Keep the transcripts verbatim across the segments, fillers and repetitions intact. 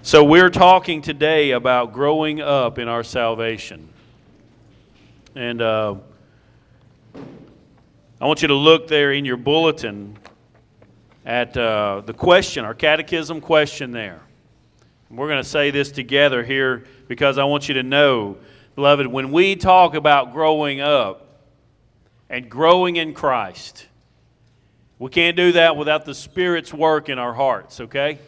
So we're talking today about growing up in our salvation. And uh, I want you to look there in your bulletin at uh, the question, our catechism question there. And we're going to say this together here because I want you to know, beloved, when we talk about growing up and growing in Christ, we can't do that without the Spirit's work in our hearts, okay?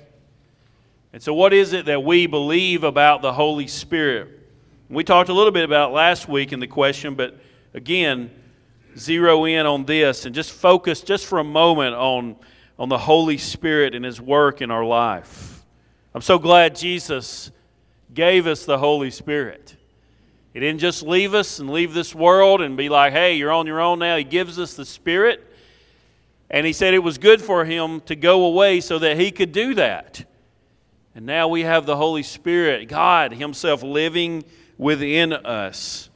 And so what is it that we believe about the Holy Spirit? We talked a little bit about it last week in the question, but again, zero in on this and just focus just for a moment on, on the Holy Spirit and His work in our life. I'm so glad Jesus gave us the Holy Spirit. He didn't just leave us and leave this world and be like, hey, you're on your own now. He gives us the Spirit. And He said it was good for Him to go away so that He could do that. And now we have the Holy Spirit, God Himself living within us.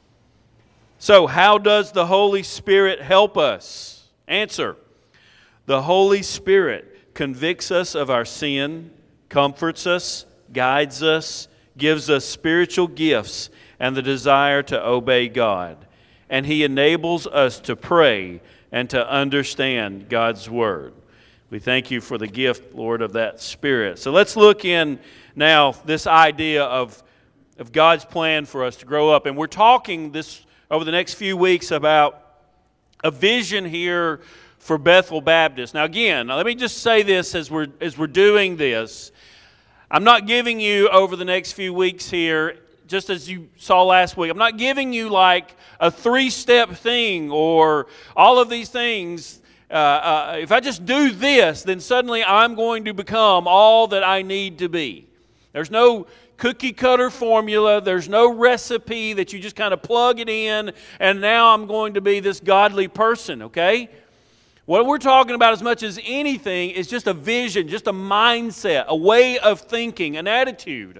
So how does the Holy Spirit help us? Answer. The Holy Spirit convicts us of our sin, comforts us, guides us, gives us spiritual gifts and the desire to obey God. And He enables us to pray and to understand God's Word. We thank You for the gift, Lord, of that Spirit. So let's look in now this idea of, of God's plan for us to grow up. And we're talking this over the next few weeks about a vision here for Bethel Baptist. Now again, let me just say this as we're, as we're doing this. I'm not giving you over the next few weeks here, just as you saw last week, I'm not giving you like a three-step thing or all of these things. Uh, uh, if I just do this, then suddenly I'm going to become all that I need to be. There's no cookie-cutter formula. There's no recipe that you just kind of plug it in, and now I'm going to be this godly person, okay? What we're talking about as much as anything is just a vision, just a mindset, a way of thinking, an attitude,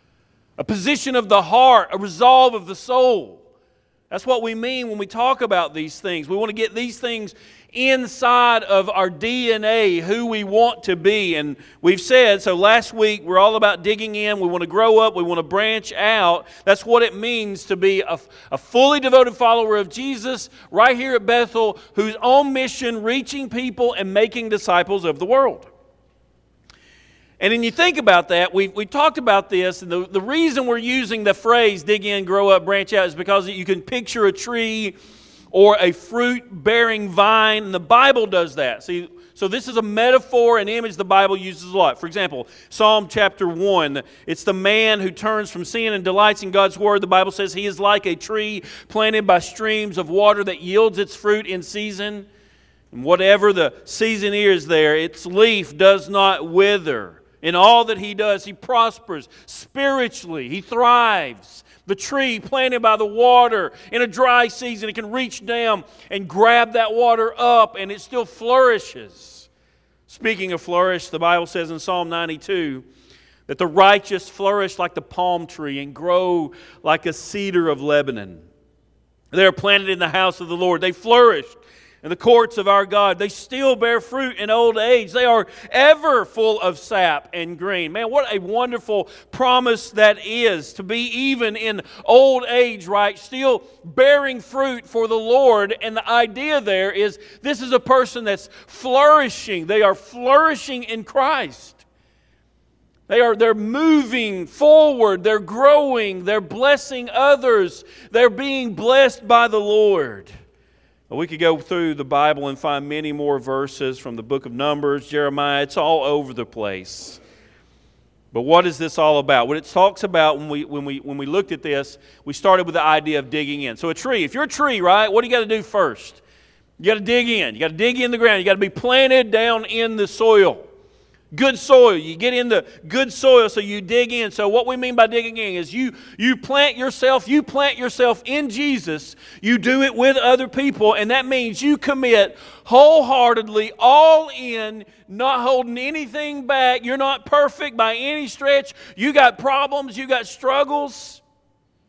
a position of the heart, a resolve of the soul. That's what we mean when we talk about these things. We want to get these things inside of our D N A, who we want to be. And we've said, so last week, we're all about digging in. We want to grow up. We want to branch out. That's what it means to be a, a fully devoted follower of Jesus right here at Bethel, who's on mission, reaching people and making disciples of the world. And then you think about that, we we talked about this, and the, the reason we're using the phrase dig in, grow up, branch out is because you can picture a tree or a fruit-bearing vine, and the Bible does that. See, so this is a metaphor, an image the Bible uses a lot. For example, Psalm chapter one, it's the man who turns from sin and delights in God's Word. The Bible says he is like a tree planted by streams of water that yields its fruit in season. And whatever the season is there, its leaf does not wither. In all that he does, he prospers. Spiritually, he thrives. The tree planted by the water in a dry season, it can reach down and grab that water up, and it still flourishes. Speaking of flourish, the Bible says in Psalm ninety-two that the righteous flourish like the palm tree and grow like a cedar of Lebanon. They are planted in the house of the Lord. They flourish in the courts of our God. They still bear fruit in old age. They are ever full of sap and green. Man, what a wonderful promise that is, to be even in old age, right? Still bearing fruit for the Lord. And the idea there is this is a person that's flourishing. They are flourishing in Christ. They are they're moving forward. They're growing. They're blessing others. They're being blessed by the Lord. We could go through the Bible and find many more verses from the book of Numbers, Jeremiah. It's all over the place. But what is this all about? What it talks about when we when we when we looked at this, we started with the idea of digging in. So a tree, if you're a tree, right, what do you got to do first? You got to dig in. You got to dig in the ground. You got to be planted down in the soil. Good soil. You get into good soil, so you dig in. So what we mean by digging in is you you plant yourself, you plant yourself in Jesus. You do it with other people, and that means you commit wholeheartedly, all in, not holding anything back. You're not perfect by any stretch. You got problems, you got struggles.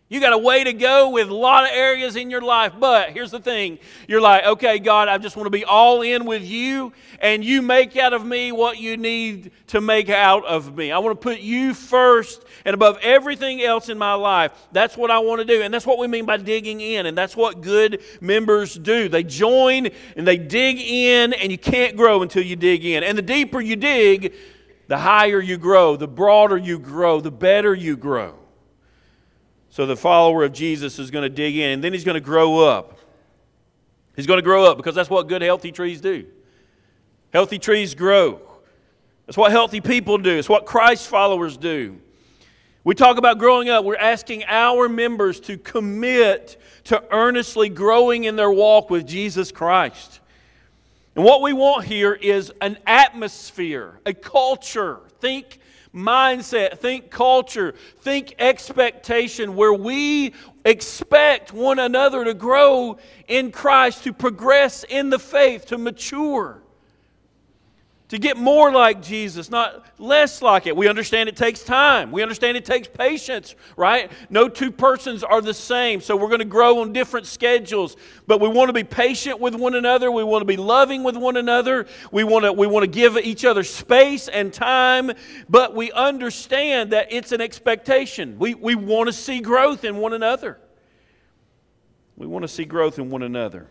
You got a way to go with a lot of areas in your life, but here's the thing. You're like, okay, God, I just want to be all in with you, and you make out of me what you need to make out of me. I want to put you first and above everything else in my life. That's what I want to do, and that's what we mean by digging in, and that's what good members do. They join, and they dig in, and you can't grow until you dig in. And the deeper you dig, the higher you grow, the broader you grow, the better you grow. So the follower of Jesus is going to dig in, and then he's going to grow up. He's going to grow up because that's what good, healthy trees do. Healthy trees grow. That's what healthy people do. It's what Christ followers do. We talk about growing up. We're asking our members to commit to earnestly growing in their walk with Jesus Christ. And what we want here is an atmosphere, a culture. Think mindset, think culture, think expectation, where we expect one another to grow in Christ, to progress in the faith, to mature, to get more like Jesus, not less like it. We understand it takes time. We understand it takes patience, right? No two persons are the same, so we're going to grow on different schedules. But we want to be patient with one another. We want to be loving with one another. We want to, we want to give each other space and time. But we understand that it's an expectation. We, we want to see growth in one another. We want to see growth in one another.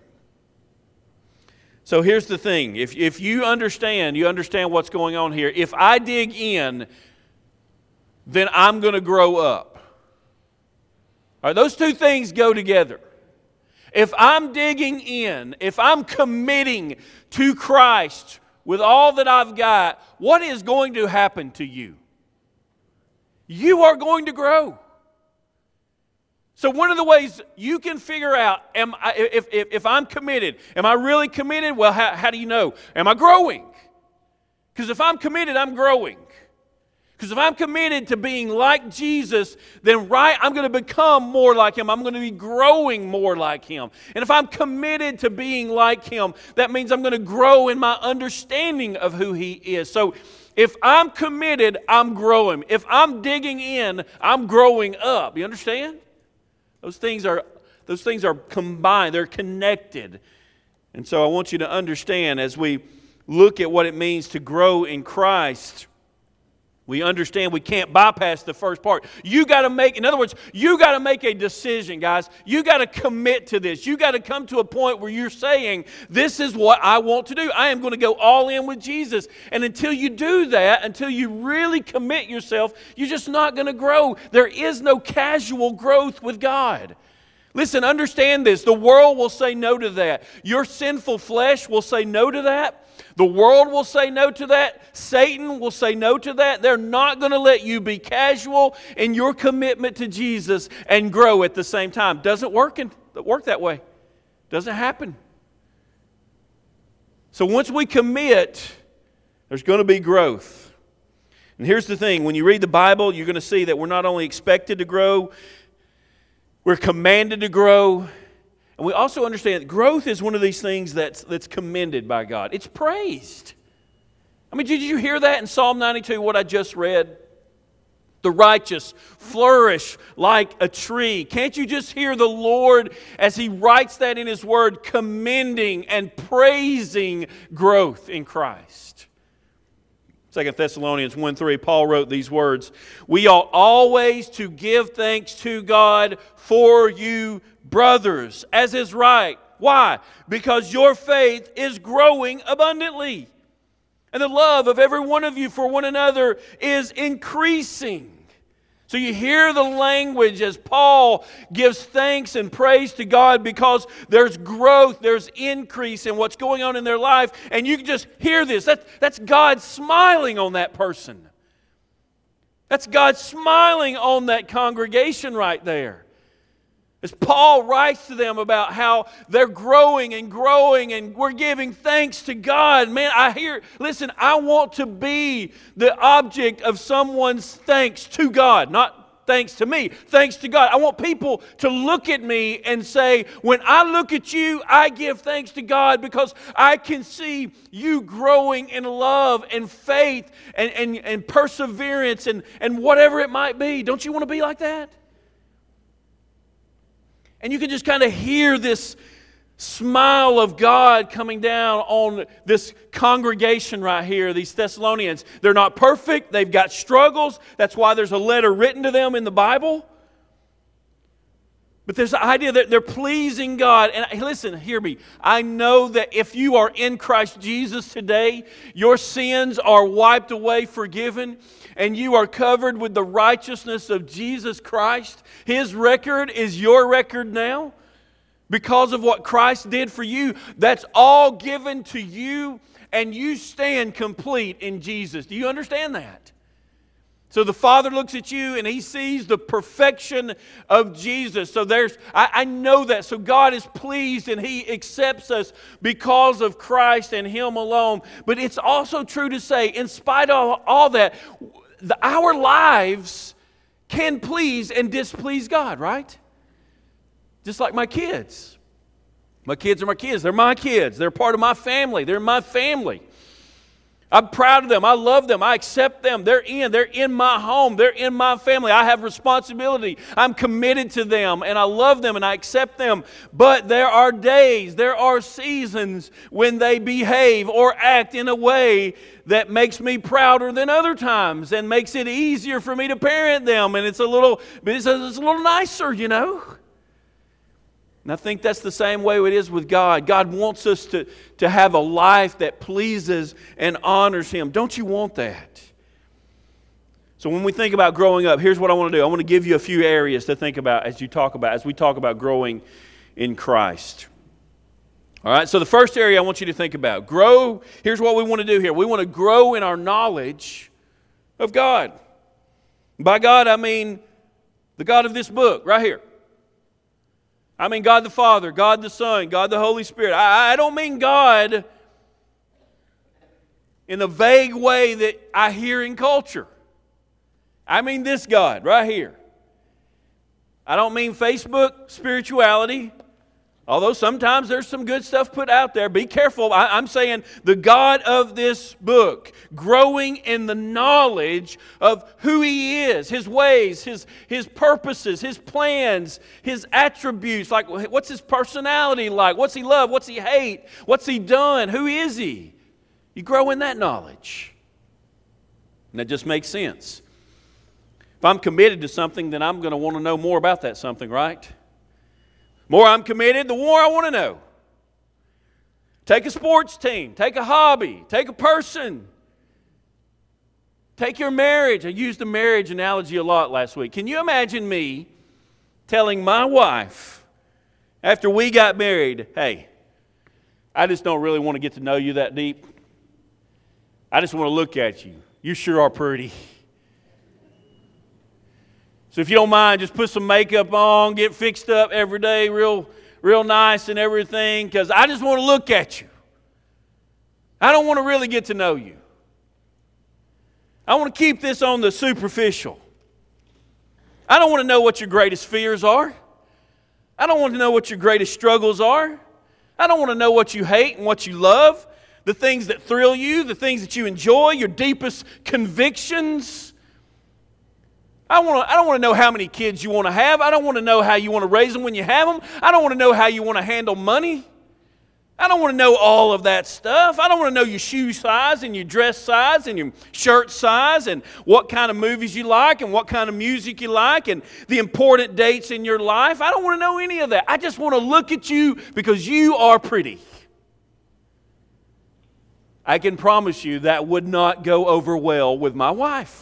So here's the thing. If, if you understand, you understand what's going on here. If I dig in, then I'm going to grow up. All right, those two things go together. If I'm digging in, if I'm committing to Christ with all that I've got, what is going to happen to you? You are going to grow. So one of the ways you can figure out, am I, if, if, if I'm committed, am I really committed? Well, how, how do you know? Am I growing? Because if I'm committed, I'm growing. Because if I'm committed to being like Jesus, then right, I'm going to become more like Him. I'm going to be growing more like Him. And if I'm committed to being like Him, that means I'm going to grow in my understanding of who He is. So if I'm committed, I'm growing. If I'm digging in, I'm growing up. You understand? Those things are those things are combined. They're connected. And so I want you to understand, as we look at what it means to grow in Christ, we understand we can't bypass the first part. You got to make, in other words, you got to make a decision, guys. You got to commit to this. You got to come to a point where you're saying, this is what I want to do. I am going to go all in with Jesus. And until you do that, until you really commit yourself, you're just not going to grow. There is no casual growth with God. Listen, understand this. The world will say no to that. Your sinful flesh will say no to that. The world will say no to that. Satan will say no to that. They're not going to let you be casual in your commitment to Jesus and grow at the same time. Doesn't work, in, work that way. Doesn't happen. So once we commit, there's going to be growth. And here's the thing. When you read the Bible, you're going to see that we're not only expected to grow, we're commanded to grow. And we also understand that growth is one of these things that's, that's commended by God. It's praised. I mean, did you hear that in Psalm ninety-two, what I just read? The righteous flourish like a tree. Can't you just hear the Lord as He writes that in His Word, commending and praising growth in Christ? Second Thessalonians one three, Paul wrote these words, "We ought always to give thanks to God for you, brothers, as is right." Why? Because your faith is growing abundantly. And the love of every one of you for one another is increasing. So you hear the language as Paul gives thanks and praise to God because there's growth, there's increase in what's going on in their life. And you can just hear this. That, that's God smiling on that person. That's God smiling on that congregation right there. As Paul writes to them about how they're growing and growing and we're giving thanks to God. Man, I hear, listen, I want to be the object of someone's thanks to God. Not thanks to me, thanks to God. I want people to look at me and say, when I look at you, I give thanks to God because I can see you growing in love and faith and, and, and perseverance and, and whatever it might be. Don't you want to be like that? And you can just kind of hear this smile of God coming down on this congregation right here, these Thessalonians. They're not perfect. They've got struggles. That's why there's a letter written to them in the Bible. But there's the idea that they're pleasing God. And listen, hear me. I know that if you are in Christ Jesus today, your sins are wiped away, forgiven, and you are covered with the righteousness of Jesus Christ. His record is your record now because of what Christ did for you. That's all given to you, and you stand complete in Jesus. Do you understand that? So the Father looks at you and He sees the perfection of Jesus. So there's, I, I know that. So God is pleased and He accepts us because of Christ and Him alone. But it's also true to say, in spite of all that, the, our lives can please and displease God, right? Just like my kids. My kids are my kids. They're my kids. They're part of my family. They're my family. I'm proud of them. I love them. I accept them. They're in. They're in my home. They're in my family. I have responsibility. I'm committed to them, and I love them, and I accept them. But there are days, there are seasons when they behave or act in a way that makes me prouder than other times and makes it easier for me to parent them. And it's a little, it's a, it's a little nicer, you know. And I think that's the same way it is with God. God wants us to, to have a life that pleases and honors Him. Don't you want that? So when we think about growing up, here's what I want to do. I want to give you a few areas to think about as you talk about, as we talk about growing in Christ. All right, so the first area I want you to think about, grow, here's what we want to do here. We want to grow in our knowledge of God. By God, I mean the God of this book right here. I mean God the Father, God the Son, God the Holy Spirit. I, I don't mean God in the vague way that I hear in culture. I mean this God right here. I don't mean Facebook spirituality, although sometimes there's some good stuff put out there. Be careful. I, I'm saying the God of this book, growing in the knowledge of who He is, His ways, His, His purposes, His plans, His attributes. Like, what's His personality like? What's He love? What's He hate? What's He done? Who is He? You grow in that knowledge. And that just makes sense. If I'm committed to something, then I'm going to want to know more about that something, right? The more I'm committed, the more I want to know. Take a sports team. Take a hobby. Take a person. Take your marriage. I used the marriage analogy a lot last week. Can you imagine me telling my wife after we got married, hey, I just don't really want to get to know you that deep. I just want to look at you. You sure are pretty. So if you don't mind, just put some makeup on, get fixed up every day, real, real nice and everything, because I just want to look at you. I don't want to really get to know you. I want to keep this on the superficial. I don't want to know what your greatest fears are. I don't want to know what your greatest struggles are. I don't want to know what you hate and what you love, the things that thrill you, the things that you enjoy, your deepest convictions. I, want to, I don't want to know how many kids you want to have. I don't want to know how you want to raise them when you have them. I don't want to know how you want to handle money. I don't want to know all of that stuff. I don't want to know your shoe size and your dress size and your shirt size and what kind of movies you like and what kind of music you like and the important dates in your life. I don't want to know any of that. I just want to look at you because you are pretty. I can promise you that would not go over well with my wife.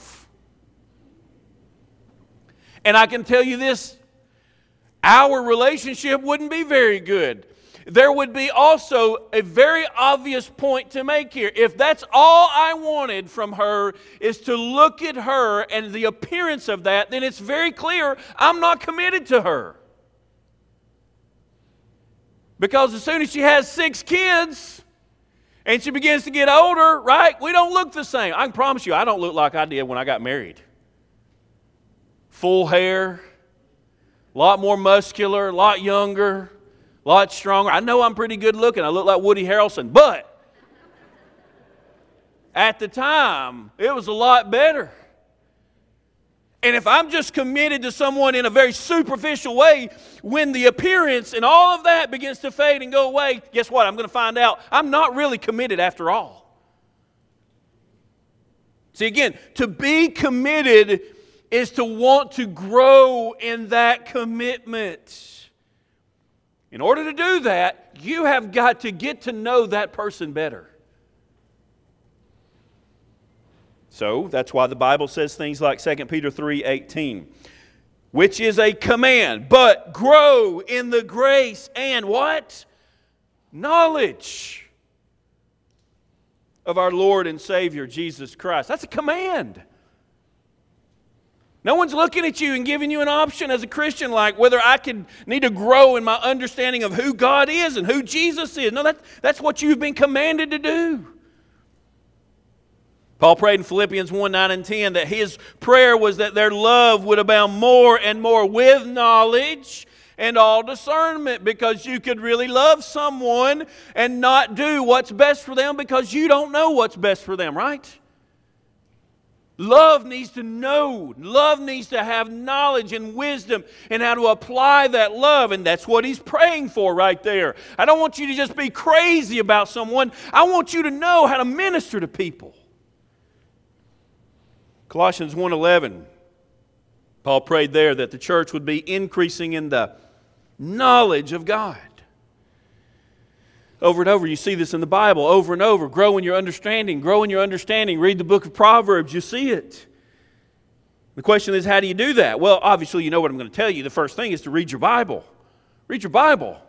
And I can tell you this, our relationship wouldn't be very good. There would be also a very obvious point to make here. If that's all I wanted from her is to look at her and the appearance of that, then it's very clear I'm not committed to her. Because as soon as she has six kids and she begins to get older, right, we don't look the same. I can promise you I don't look like I did when I got married. Full hair, a lot more muscular, a lot younger, a lot stronger. I know I'm pretty good looking. I look like Woody Harrelson, but at the time, it was a lot better. And if I'm just committed to someone in a very superficial way, when the appearance and all of that begins to fade and go away, guess what? I'm going to find out I'm not really committed after all. See, again, to be committed is to want to grow in that commitment. In order to do that, you have got to get to know that person better. So that's why the Bible says things like Second Peter three eighteen, which is a command, but grow in the grace and what? Knowledge of our Lord and Savior Jesus Christ. That's a command. No one's looking at you and giving you an option as a Christian like whether I could need to grow in my understanding of who God is and who Jesus is. No, that, that's what you've been commanded to do. Paul prayed in Philippians one, nine and ten that his prayer was that their love would abound more and more with knowledge and all discernment, because you could really love someone and not do what's best for them because you don't know what's best for them, right? Love needs to know. Love needs to have knowledge and wisdom and how to apply that love. And that's what he's praying for right there. I don't want you to just be crazy about someone. I want you to know how to minister to people. Colossians one eleven, Paul prayed there that the church would be increasing in the knowledge of God. Over and over, you see this in the Bible, over and over. Grow in your understanding, grow in your understanding. Read the book of Proverbs, you see it. The question is, how do you do that? Well, obviously, you know what I'm going to tell you. The first thing is to read your Bible. Read your Bible.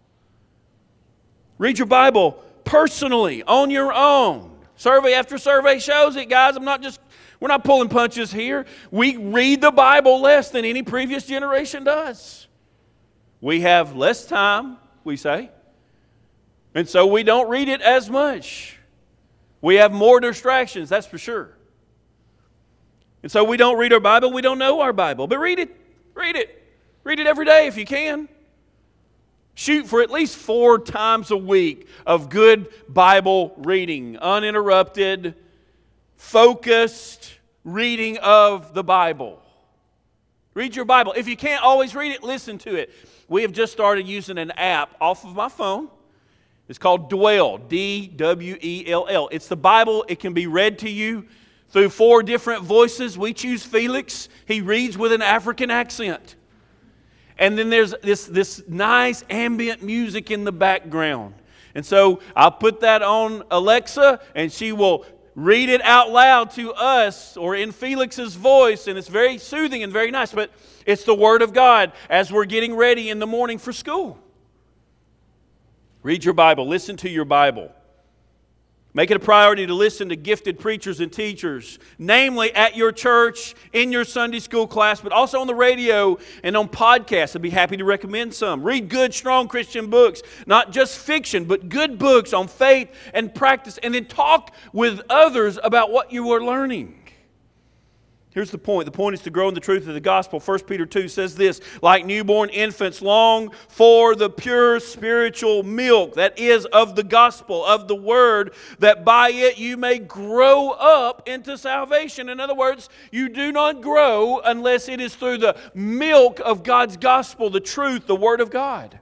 Read your Bible personally, on your own. Survey after survey shows it, guys. I'm not just, we're not pulling punches here. We read the Bible less than any previous generation does. We have less time, we say. And so we don't read it as much. We have more distractions, that's for sure. And so we don't read our Bible, we don't know our Bible. But read it, read it. Read it every day if you can. Shoot for at least four times a week of good Bible reading, uninterrupted, focused reading of the Bible. Read your Bible. If you can't always read it, listen to it. We have just started using an app off of my phone. It's called Dwell, D W E L L. It's the Bible. It can be read to you through four different voices. We choose Felix. He reads with an African accent. And then there's this, this nice ambient music in the background. And so I'll put that on Alexa, and she will read it out loud to us or in Felix's voice, and it's very soothing and very nice. But it's the Word of God as we're getting ready in the morning for school. Read your Bible. Listen to your Bible. Make it a priority to listen to gifted preachers and teachers, namely at your church, in your Sunday school class, but also on the radio and on podcasts. I'd be happy to recommend some. Read good, strong Christian books, not just fiction, but good books on faith and practice, and then talk with others about what you are learning. Here's the point. The point is to grow in the truth of the gospel. First Peter two says this, like newborn infants long for the pure spiritual milk that is of the gospel, of the word, that by it you may grow up into salvation. In other words, you do not grow unless it is through the milk of God's gospel, the truth, the word of God.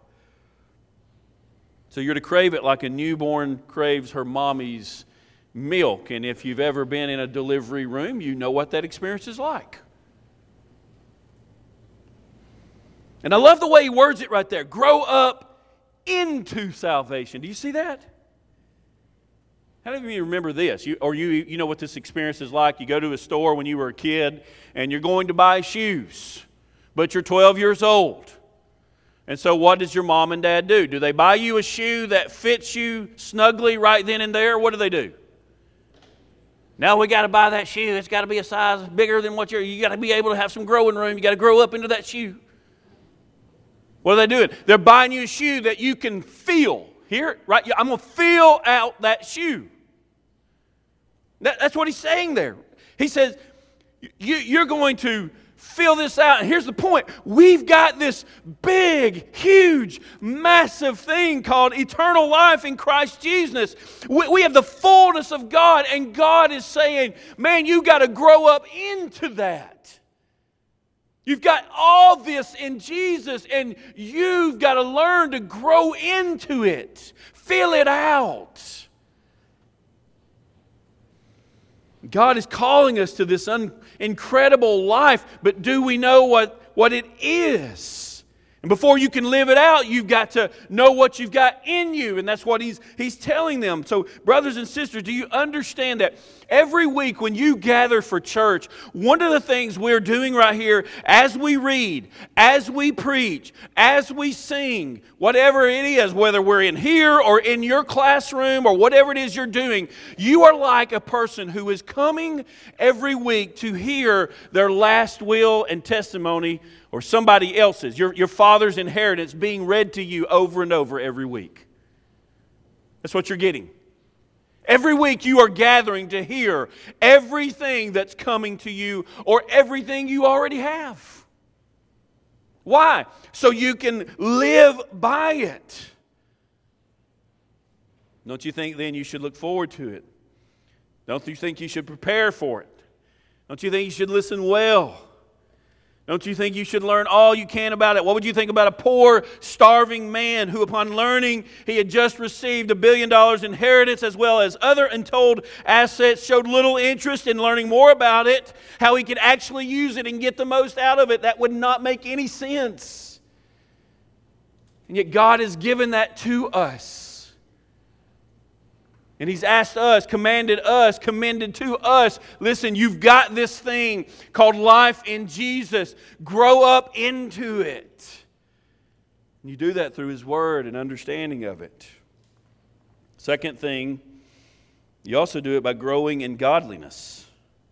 So you're to crave it like a newborn craves her mommy's milk. And if you've ever been in a delivery room, you know what that experience is like. And I love the way he words it right there. Grow up into salvation. Do you see that? How many of you remember this? You, or you, you know what this experience is like? You go to a store when you were a kid and you're going to buy shoes, but you're twelve years old. And so what does your mom and dad do? Do they buy you a shoe that fits you snugly right then and there? What do they do? Now we got to buy that shoe. It's got to be a size bigger than what you're, you got to be able to have some growing room. You got to grow up into that shoe. What are they doing? They're buying you a shoe that you can feel. Here, right? I'm going to feel out that shoe. That, that's what he's saying there. He says, you, you're going to feel this out. And here's the point. We've got this big, huge, massive thing called eternal life in Christ Jesus. We, we have the fullness of God, and God is saying, man, you got to grow up into that. You've got all this in Jesus, and you've got to learn to grow into it. Fill it out. God is calling us to this un- incredible life, but do we know what, what it is? And before you can live it out, you've got to know what you've got in you. And that's what he's, he's telling them. So, brothers and sisters, do you understand that every week when you gather for church, one of the things we're doing right here as we read, as we preach, as we sing, whatever it is, whether we're in here or in your classroom or whatever it is you're doing, you are like a person who is coming every week to hear their last will and testimony or somebody else's, your, your father's inheritance being read to you over and over every week. That's what you're getting. Every week you are gathering to hear everything that's coming to you or everything you already have. Why? So you can live by it. Don't you think then you should look forward to it? Don't you think you should prepare for it? Don't you think you should listen well? Don't you think you should learn all you can about it? What would you think about a poor, starving man who, upon learning he had just received a billion dollars inheritance as well as other untold assets, showed little interest in learning more about it, how he could actually use it and get the most out of it? That would not make any sense. And yet God has given that to us. And He's asked us, commanded us, commended to us, listen, you've got this thing called life in Jesus. Grow up into it. And you do that through His Word and understanding of it. Second thing, you also do it by growing in godliness.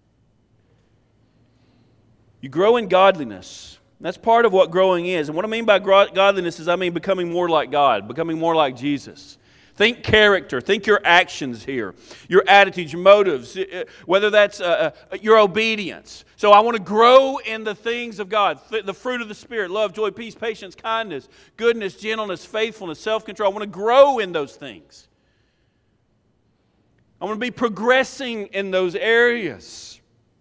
You grow in godliness. That's part of what growing is. And what I mean by godliness is I mean becoming more like God, becoming more like Jesus. Think character. Think your actions here. Your attitudes, your motives, whether that's uh, uh, your obedience. So I want to grow in the things of God. The fruit of the Spirit, love, joy, peace, patience, kindness, goodness, gentleness, faithfulness, self-control. I want to grow in those things. I want to be progressing in those areas.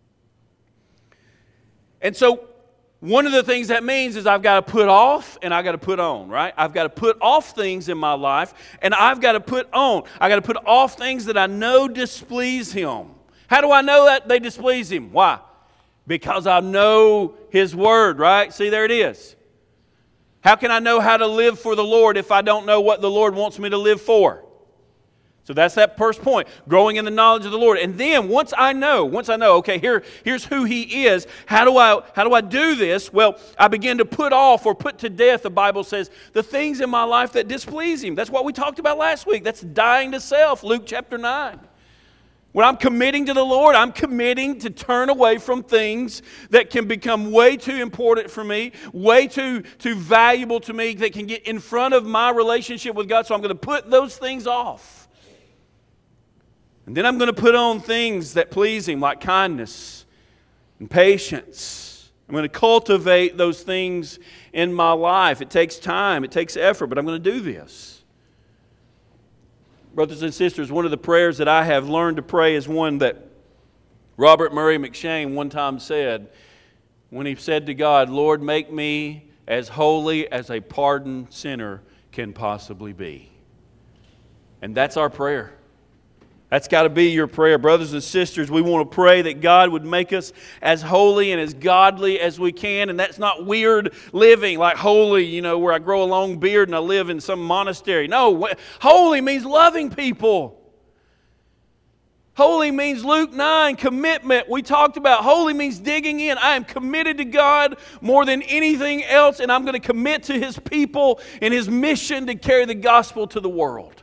And so one of the things that means is I've got to put off and I've got to put on, right? I've got to put off things in my life and I've got to put on. I've got to put off things that I know displease Him. How do I know that they displease Him? Why? Because I know His Word, right? See, there it is. How can I know how to live for the Lord if I don't know what the Lord wants me to live for? So that's that first point, growing in the knowledge of the Lord. And then once I know, once I know, okay, here, here's who He is, how do I how do I do this? Well, I begin to put off or put to death, the Bible says, the things in my life that displease Him. That's what we talked about last week. That's dying to self, Luke chapter nine. When I'm committing to the Lord, I'm committing to turn away from things that can become way too important for me, way too, too valuable to me, that can get in front of my relationship with God. So I'm going to put those things off. And then I'm going to put on things that please Him, like kindness and patience. I'm going to cultivate those things in my life. It takes time, it takes effort, but I'm going to do this. Brothers and sisters, one of the prayers that I have learned to pray is one that Robert Murray McCheyne one time said when he said to God, Lord, make me as holy as a pardoned sinner can possibly be. And that's our prayer. That's got to be your prayer. Brothers and sisters, we want to pray that God would make us as holy and as godly as we can. And that's not weird living, like holy, you know, where I grow a long beard and I live in some monastery. No, holy means loving people. Holy means Luke nine, commitment. We talked about holy means digging in. I am committed to God more than anything else, and I'm going to commit to His people and His mission to carry the gospel to the world.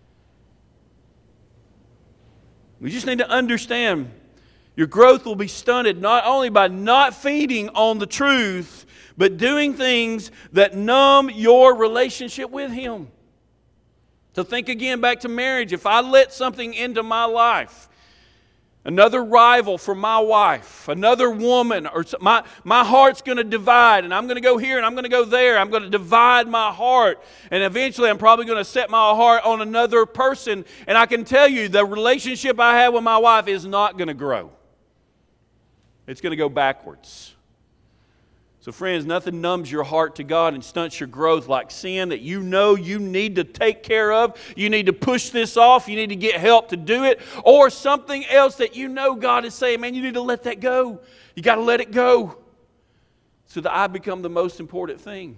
We just need to understand your growth will be stunted not only by not feeding on the truth, but doing things that numb your relationship with Him. So think again back to marriage. If I let something into my life, another rival for my wife, another woman, or my, my heart's going to divide, and I'm going to go here and I'm going to go there. I'm going to divide my heart, and eventually I'm probably going to set my heart on another person. And I can tell you, the relationship I have with my wife is not going to grow. It's going to go backwards. So friends, nothing numbs your heart to God and stunts your growth like sin that you know you need to take care of. You need to push this off. You need to get help to do it. Or something else that you know God is saying, man, you need to let that go. You got to let it go. So that I become the most important thing.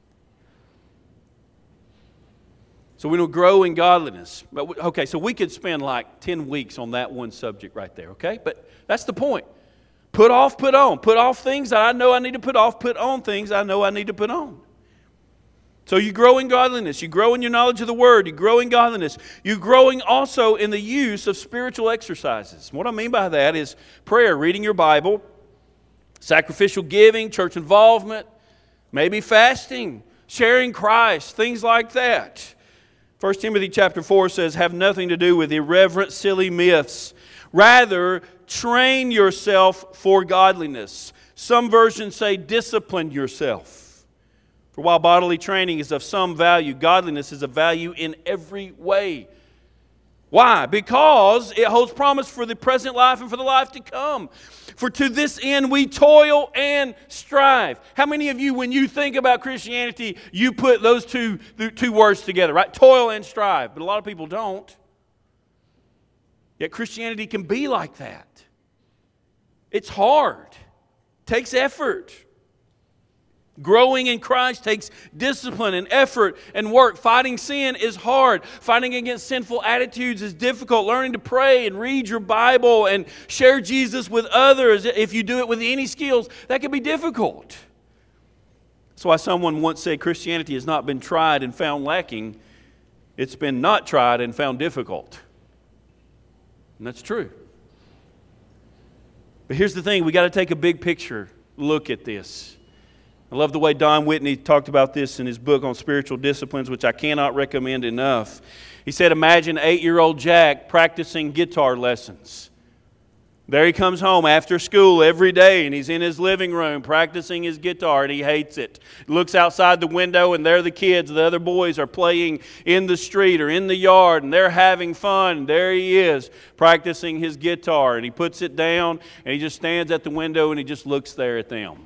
So we will grow in godliness. But we, okay, so we could spend like ten weeks on that one subject right there, okay? But that's the point. Put off, put on. Put off things that I know I need to put off. Put on things I know I need to put on. So you grow in godliness. You grow in your knowledge of the Word. You grow in godliness. You're growing also in the use of spiritual exercises. What I mean by that is prayer, reading your Bible, sacrificial giving, church involvement, maybe fasting, sharing Christ, things like that. First Timothy chapter four says, have nothing to do with irreverent, silly myths. Rather, train yourself for godliness. Some versions say discipline yourself. For while bodily training is of some value, godliness is of value in every way. Why? Because it holds promise for the present life and for the life to come. For to this end we toil and strive. How many of you, when you think about Christianity, you put those two, two words together, right? Toil and strive. But a lot of people don't. Yet Christianity can be like that. It's hard. Takes effort. Growing in Christ takes discipline and effort and work. Fighting sin is hard. Fighting against sinful attitudes is difficult. Learning to pray and read your Bible and share Jesus with others, if you do it with any skills, that can be difficult. That's why someone once said Christianity has not been tried and found lacking. It's been not tried and found difficult. And that's true. But here's the thing, we got to take a big picture look at this. I love the way Don Whitney talked about this in his book on spiritual disciplines, which I cannot recommend enough. He said, imagine eight-year-old Jack practicing guitar lessons. There he comes home after school every day, and he's in his living room practicing his guitar, and he hates it. He looks outside the window, and there the kids, the other boys, are playing in the street or in the yard, and they're having fun. And there he is practicing his guitar, and he puts it down, and he just stands at the window, and he just looks there at them.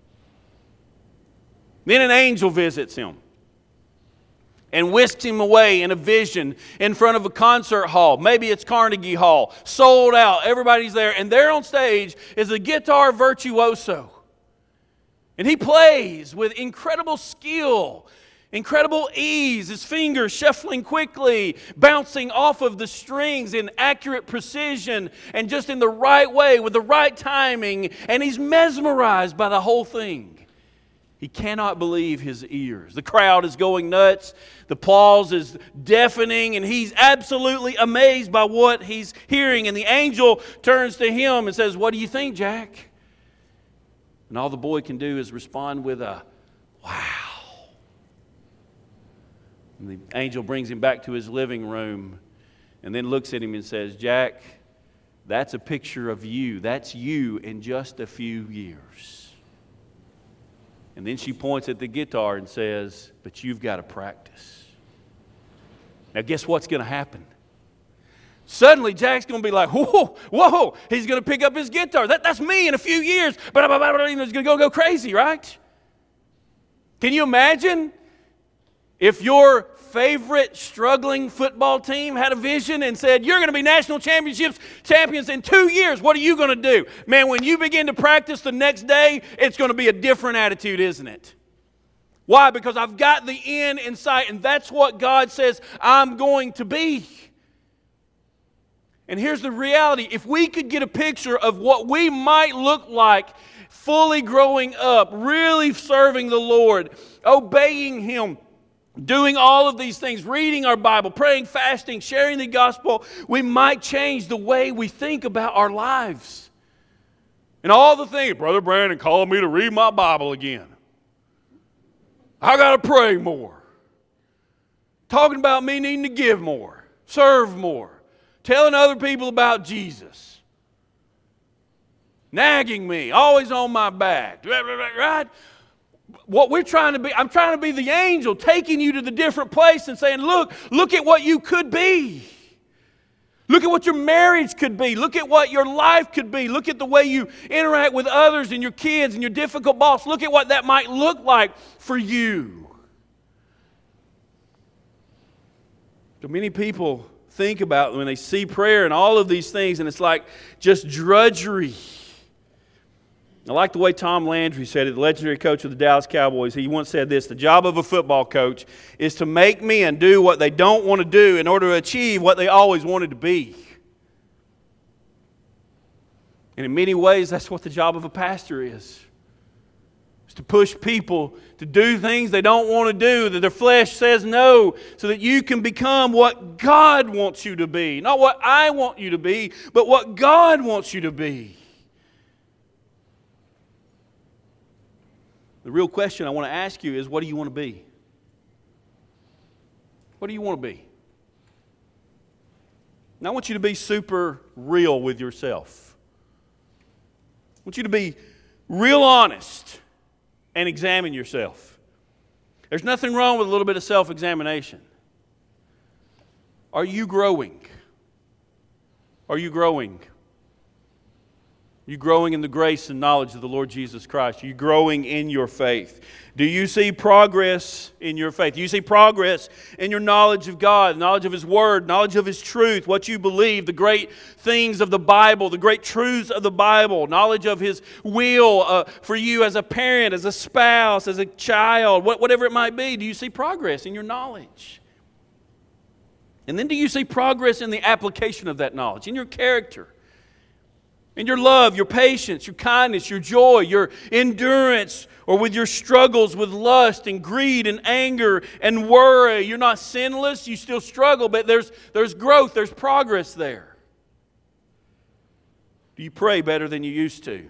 Then an angel visits him and whisks him away in a vision in front of a concert hall. Maybe it's Carnegie Hall, sold out, everybody's there, and there on stage is a guitar virtuoso. And he plays with incredible skill, incredible ease, his fingers shuffling quickly, bouncing off of the strings in accurate precision and just in the right way with the right timing, and he's mesmerized by the whole thing. He cannot believe his ears. The crowd is going nuts. The applause is deafening, and he's absolutely amazed by what he's hearing. And the angel turns to him and says, "What do you think, Jack?" And all the boy can do is respond with a, "Wow." And the angel brings him back to his living room and then looks at him and says, "Jack, that's a picture of you. That's you in just a few years." And then she points at the guitar and says, "But you've got to practice." Now guess what's going to happen? Suddenly Jack's going to be like, whoa, whoa. He's going to pick up his guitar. That, that's me in a few years. But he's going to go, go crazy, right? Can you imagine if your favorite struggling football team had a vision and said, "You're going to be national championships champions in two years. What are you going to do?" Man, when you begin to practice the next day, it's going to be a different attitude, isn't it? Why? Because I've got the end in sight, and that's what God says I'm going to be. And here's the reality. If we could get a picture of what we might look like fully growing up, really serving the Lord, obeying Him, doing all of these things, reading our Bible, praying, fasting, sharing the gospel, we might change the way we think about our lives. And all the things, Brother Brandon called me to read my Bible again. I got to pray more. Talking about me needing to give more, serve more, telling other people about Jesus. Nagging me, always on my back, right? What we're trying to be, I'm trying to be the angel, taking you to the different place and saying, look, look at what you could be. Look at what your marriage could be. Look at what your life could be. Look at the way you interact with others and your kids and your difficult boss. Look at what that might look like for you. So many people think about when they see prayer and all of these things, and it's like just drudgery. I like the way Tom Landry said it, the legendary coach of the Dallas Cowboys. He once said this: the job of a football coach is to make men do what they don't want to do in order to achieve what they always wanted to be. And in many ways, that's what the job of a pastor is. It's to push people to do things they don't want to do, that their flesh says no, so that you can become what God wants you to be. Not what I want you to be, but what God wants you to be. The real question I want to ask you is, what do you want to be? What do you want to be? Now, I want you to be super real with yourself. I want you to be real honest and examine yourself. There's nothing wrong with a little bit of self-examination. Are you growing? Are you growing? Are you growing in the grace and knowledge of the Lord Jesus Christ? Are you growing in your faith? Do you see progress in your faith? Do you see progress in your knowledge of God, knowledge of His Word, knowledge of His truth, what you believe, the great things of the Bible, the great truths of the Bible, knowledge of His will uh, for you as a parent, as a spouse, as a child, whatever it might be? Do you see progress in your knowledge? And then do you see progress in the application of that knowledge, in your character? In your love, your patience, your kindness, your joy, your endurance, or with your struggles with lust and greed and anger and worry. You're not sinless, you still struggle, but there's, there's growth, there's progress there. Do you pray better than you used to?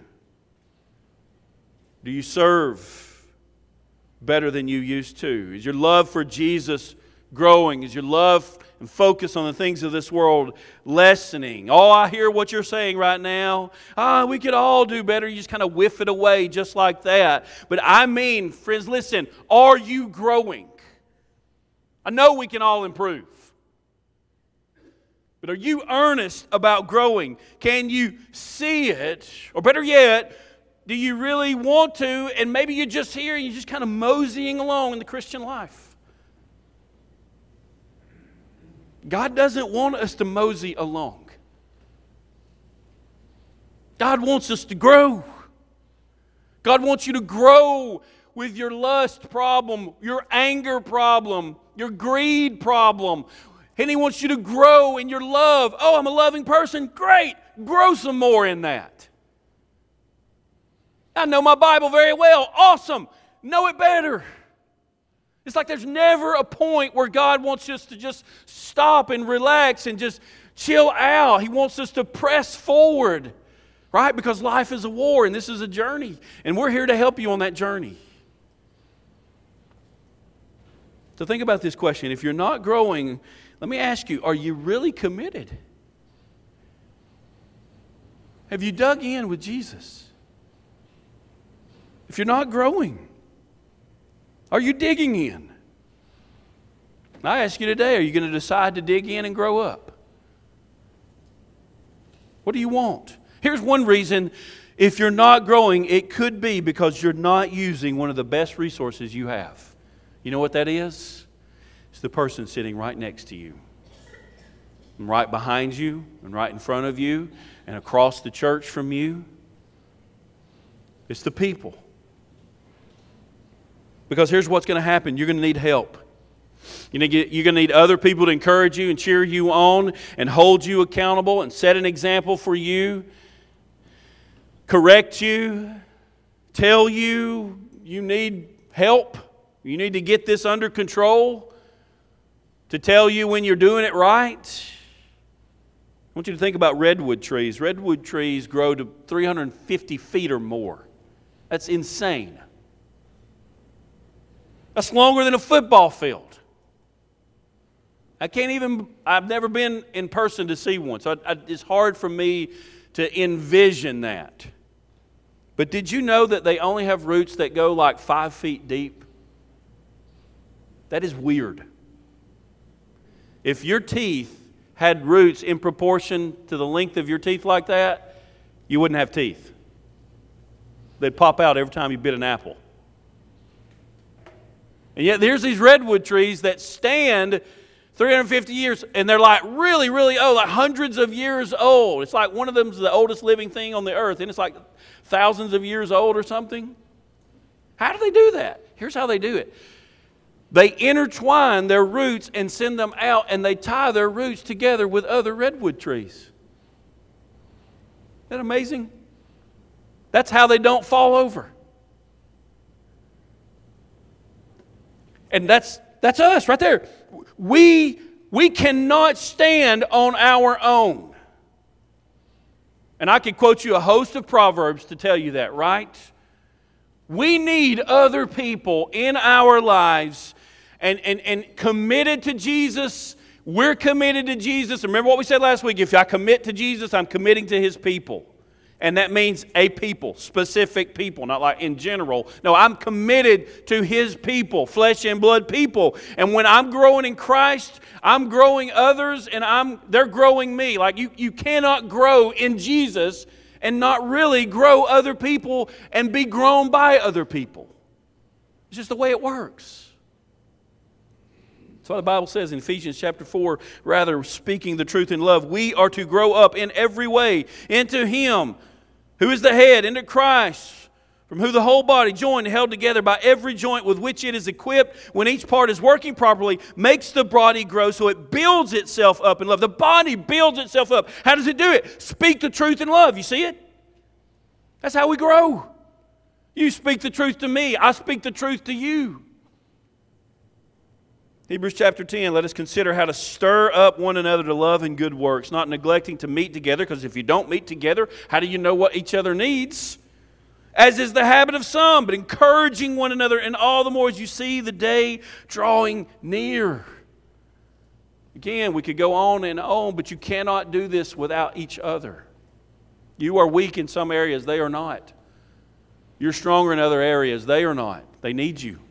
Do you serve better than you used to? Is your love for Jesus growing? Is your love and focus on the things of this world lessening? Oh, I hear what you're saying right now. Ah, we could all do better. You just kind of whiff it away just like that. But I mean, friends, listen, are you growing? I know we can all improve. But are you earnest about growing? Can you see it? Or better yet, do you really want to? And maybe you're just here and you're just kind of moseying along in the Christian life. God doesn't want us to mosey along. God wants us to grow. God wants you to grow with your lust problem, your anger problem, your greed problem. And He wants you to grow in your love. Oh, I'm a loving person. Great. Grow some more in that. I know my Bible very well. Awesome. Know it better. It's like there's never a point where God wants us to just stop and relax and just chill out. He wants us to press forward, right? Because life is a war and this is a journey. And we're here to help you on that journey. So think about this question. If you're not growing, let me ask you, are you really committed? Have you dug in with Jesus? If you're not growing, are you digging in? I ask you today, are you going to decide to dig in and grow up? What do you want? Here's one reason, if you're not growing, it could be because you're not using one of the best resources you have. You know what that is? It's the person sitting right next to you, and right behind you, and right in front of you, and across the church from you. It's the people. Because here's what's going to happen. You're going to need help. You're going to need other people to encourage you and cheer you on and hold you accountable and set an example for you, correct you, tell you you need help, you need to get this under control, to tell you when you're doing it right. I want you to think about redwood trees. Redwood trees grow to three hundred fifty feet or more. That's insane. That's longer than a football field. I can't even, I've never been in person to see one, so I, I, it's hard for me to envision that. But did you know that they only have roots that go like five feet deep? That is weird. If your teeth had roots in proportion to the length of your teeth like that, you wouldn't have teeth. They'd pop out every time you bit an apple. And yet there's these redwood trees that stand three hundred fifty years, and they're like really, really old, like hundreds of years old. It's like one of them's the oldest living thing on the earth, and it's like thousands of years old or something. How do they do that? Here's how they do it. They intertwine their roots and send them out, and they tie their roots together with other redwood trees. Isn't that amazing? That's how they don't fall over. And that's that's us right there. We, we cannot stand on our own. And I could quote you a host of Proverbs to tell you that, right? We need other people in our lives and, and, and committed to Jesus. We're committed to Jesus. Remember what we said last week? If I commit to Jesus, I'm committing to His people. And that means a people, specific people, not like in general. No, I'm committed to His people, flesh and blood people. And when I'm growing in Christ, I'm growing others and I'm they're growing me. Like you, you cannot grow in Jesus and not really grow other people and be grown by other people. It's just the way it works. That's what the Bible says in Ephesians chapter four. Rather, speaking the truth in love, we are to grow up in every way into Him who is the head, into Christ, from who the whole body, joined and held together by every joint with which it is equipped, when each part is working properly, makes the body grow so it builds itself up in love. The body builds itself up. How does it do it? Speak the truth in love. You see it? That's how we grow. You speak the truth to me. I speak the truth to you. Hebrews chapter ten, let us consider how to stir up one another to love and good works, not neglecting to meet together, because if you don't meet together, how do you know what each other needs? As is the habit of some, but encouraging one another, and all the more as you see the day drawing near. Again, we could go on and on, but you cannot do this without each other. You are weak in some areas, they are not. You're stronger in other areas, they are not. They need you.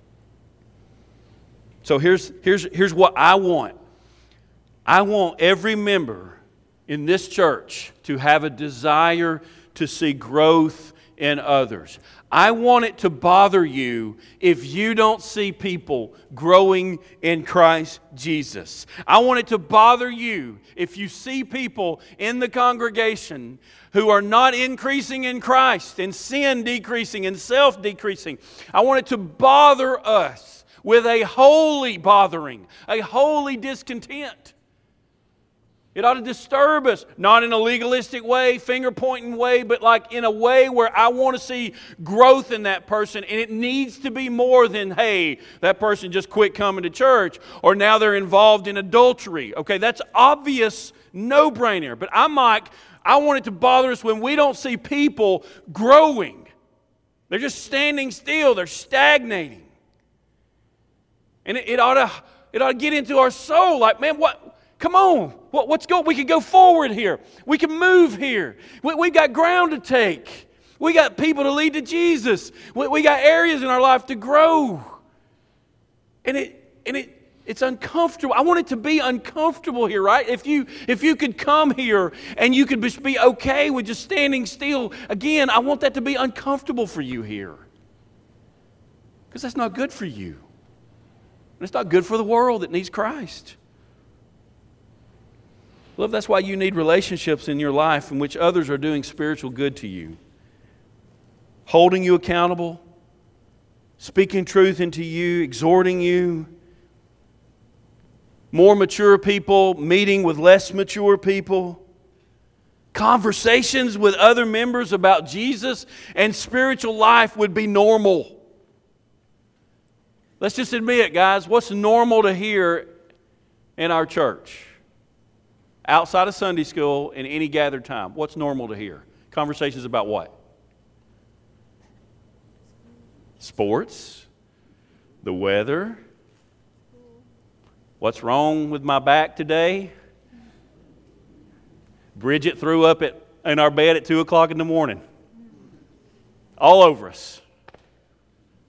So here's, here's, here's what I want. I want every member in this church to have a desire to see growth in others. I want it to bother you if you don't see people growing in Christ Jesus. I want it to bother you if you see people in the congregation who are not increasing in Christ, and sin decreasing, and self decreasing. I want it to bother us with a holy bothering, a holy discontent. It ought to disturb us, not in a legalistic way, finger-pointing way, but like in a way where I want to see growth in that person, and it needs to be more than, hey, that person just quit coming to church, or now they're involved in adultery. Okay, that's obvious, no-brainer. But I'm like, I want it to bother us when we don't see people growing. They're just standing still, they're stagnating. And it, it ought to it ought to get into our soul. Like, man, what? Come on. What, what's going? We can go forward here. We can move here. We, we got ground to take. We got people to lead to Jesus. We, we got areas in our life to grow. And it and it it's uncomfortable. I want it to be uncomfortable here, right? If you if you could come here and you could just be okay with just standing still, again, I want that to be uncomfortable for you here. Because that's not good for you. And it's not good for the world that needs Christ. Love, that's why you need relationships in your life in which others are doing spiritual good to you. Holding you accountable, speaking truth into you, exhorting you. More mature people meeting with less mature people. Conversations with other members about Jesus and spiritual life would be normal. Let's just admit it, guys. What's normal to hear in our church? Outside of Sunday school and any gathered time, what's normal to hear? Conversations about what? Sports, the weather, what's wrong with my back today? Bridget threw up at, in our bed at two o'clock in the morning. All over us.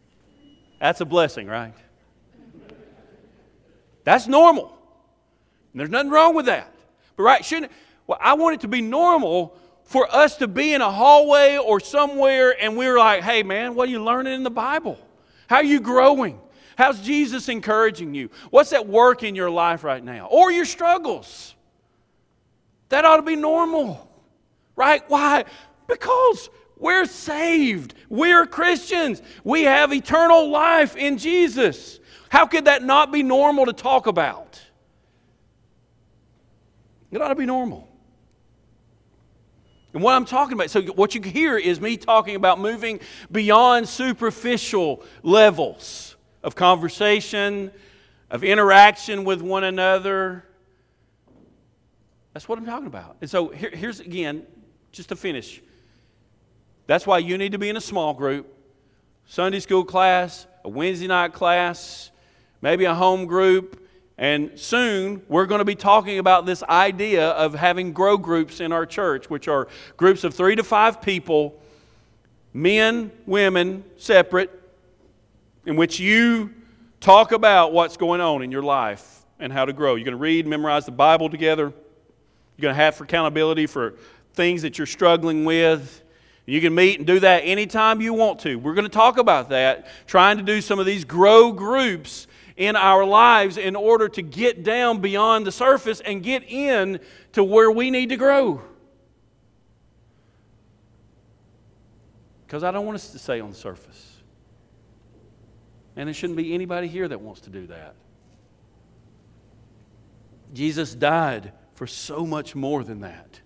That's a blessing, right? That's normal. And there's nothing wrong with that. But right, shouldn't, well, I want it to be normal for us to be in a hallway or somewhere and we're like, hey man, what are you learning in the Bible? How are you growing? How's Jesus encouraging you? What's at work in your life right now? Or your struggles? That ought to be normal, right? Why? Because we're saved. We're Christians. We have eternal life in Jesus. How could that not be normal to talk about? It ought to be normal. And what I'm talking about, so what you hear is me talking about moving beyond superficial levels of conversation, of interaction with one another. That's what I'm talking about. And so here, here's again, just to finish. That's why you need to be in a small group, Sunday school class, a Wednesday night class, maybe a home group. And soon we're going to be talking about this idea of having grow groups in our church, which are groups of three to five people, men, women, separate, in which you talk about what's going on in your life and how to grow. You're going to read, memorize the Bible together. You're going to have for accountability for things that you're struggling with. You can meet and do that anytime you want to. We're going to talk about that, trying to do some of these grow groups in our lives in order to get down beyond the surface and get in to where we need to grow. Because I don't want us to stay on the surface. And there shouldn't be anybody here that wants to do that. Jesus died for so much more than that.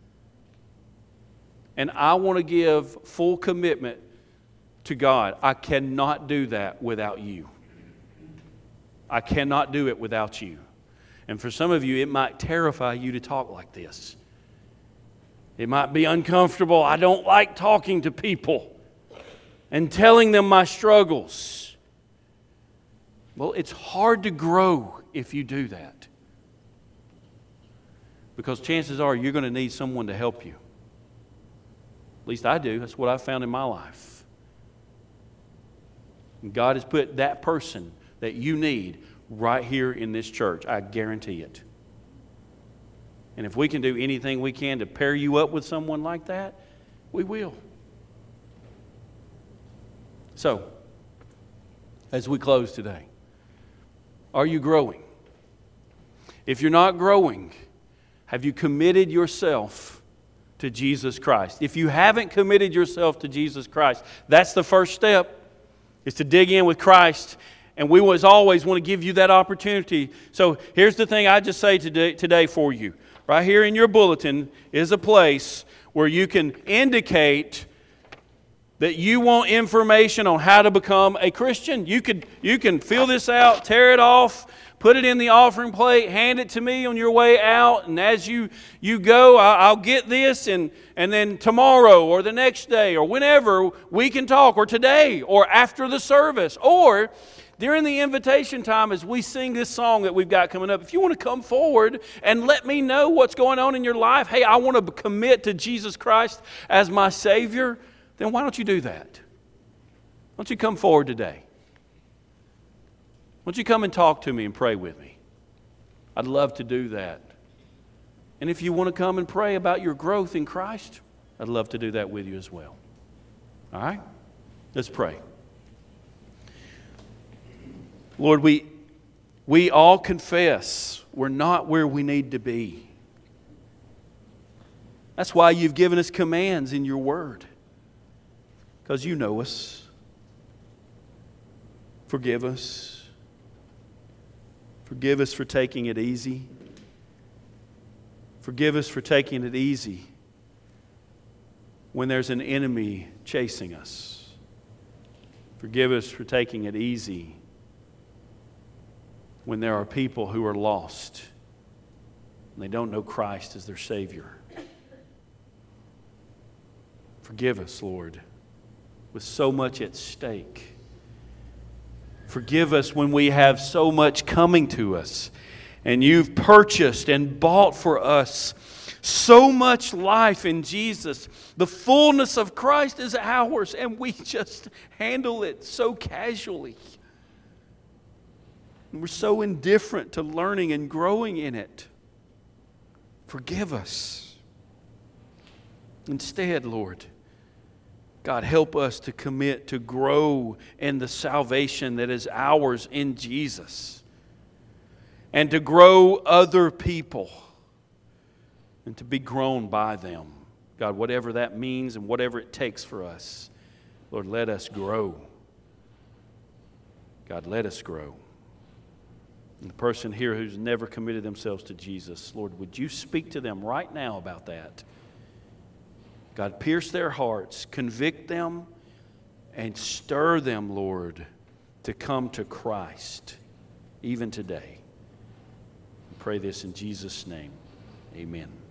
And I want to give full commitment to God. I cannot do that without you. I cannot do it without you. And for some of you, it might terrify you to talk like this. It might be uncomfortable. I don't like talking to people and telling them my struggles. Well, it's hard to grow if you do that. Because chances are you're going to need someone to help you. At least I do. That's what I've found in my life. And God has put that person that you need right here in this church. I guarantee it. And if we can do anything we can to pair you up with someone like that, we will. So, as we close today, are you growing? If you're not growing, have you committed yourself to Jesus Christ? If you haven't committed yourself to Jesus Christ, that's the first step, is to dig in with Christ. And we as always want to give you that opportunity. So here's the thing I just say today, today for you. Right here in your bulletin is a place where you can indicate that you want information on how to become a Christian. You could you can fill this out, tear it off, put it in the offering plate, hand it to me on your way out, and as you, you go, I'll get this, and, and then tomorrow or the next day or whenever we can talk, or today or after the service, or during the invitation time as we sing this song that we've got coming up. If you want to come forward and let me know what's going on in your life, hey, I want to commit to Jesus Christ as my Savior, then why don't you do that? Why don't you come forward today? Why don't you come and talk to me and pray with me? I'd love to do that. And if you want to come and pray about your growth in Christ, I'd love to do that with you as well. All right? Let's pray. Lord, we, we all confess we're not where we need to be. That's why you've given us commands in your word. Because you know us. Forgive us. Forgive us for taking it easy. Forgive us for taking it easy when there's an enemy chasing us. Forgive us for taking it easy when there are people who are lost and they don't know Christ as their Savior. Forgive us, Lord, with so much at stake. Forgive us when we have so much coming to us and you've purchased and bought for us so much life in Jesus. The fullness of Christ is ours and we just handle it so casually. And we're so indifferent to learning and growing in it. Forgive us. Instead, Lord, God, help us to commit to grow in the salvation that is ours in Jesus. And to grow other people. And to be grown by them. God, whatever that means and whatever it takes for us, Lord, let us grow. God, let us grow. And the person here who's never committed themselves to Jesus, Lord, would you speak to them right now about that? God, pierce their hearts, convict them, and stir them, Lord, to come to Christ, even today. We pray this in Jesus' name. Amen.